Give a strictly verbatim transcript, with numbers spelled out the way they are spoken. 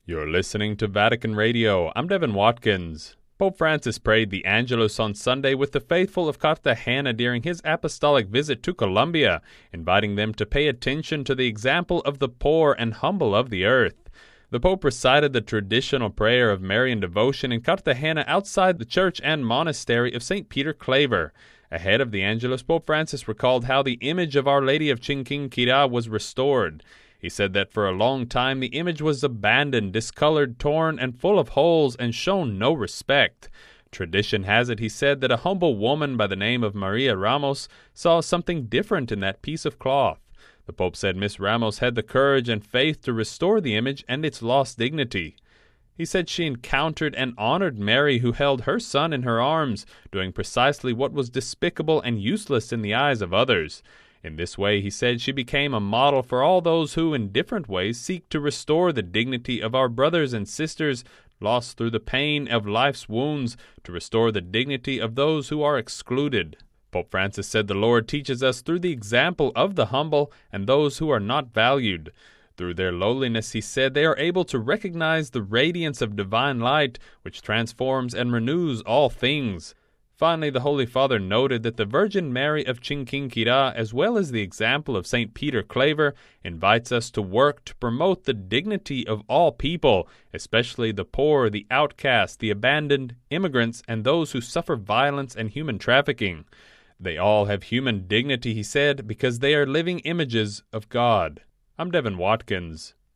You're listening to Vatican Radio. I'm Devin Watkins. Pope Francis prayed the Angelus on Sunday with the faithful of Cartagena during his apostolic visit to Colombia, inviting them to pay attention to the example of the poor and humble of the earth. The Pope recited the traditional prayer of Marian devotion in Cartagena outside the church and monastery of Saint Peter Claver. Ahead of the Angelus, Pope Francis recalled how the image of Our Lady of Chinquinquirá was restored. He said that for a long time the image was abandoned, discolored, torn, and full of holes, and shown no respect. Tradition has it, he said, that a humble woman by the name of Maria Ramos saw something different in that piece of cloth. The Pope said Miss Ramos had the courage and faith to restore the image and its lost dignity. He said she encountered and honored Mary, who held her son in her arms, doing precisely what was despicable and useless in the eyes of others. In this way, he said, she became a model for all those who, in different ways, seek to restore the dignity of our brothers and sisters lost through the pain of life's wounds, to restore the dignity of those who are excluded. Pope Francis said the Lord teaches us through the example of the humble and those who are not valued. Through their lowliness, he said, they are able to recognize the radiance of divine light, which transforms and renews all things. Finally, the Holy Father noted that the Virgin Mary of Chinquinquirá, as well as the example of Saint Peter Claver, invites us to work to promote the dignity of all people, especially the poor, the outcast, the abandoned, immigrants, and those who suffer violence and human trafficking. They all have human dignity, he said, because they are living images of God. I'm Devin Watkins.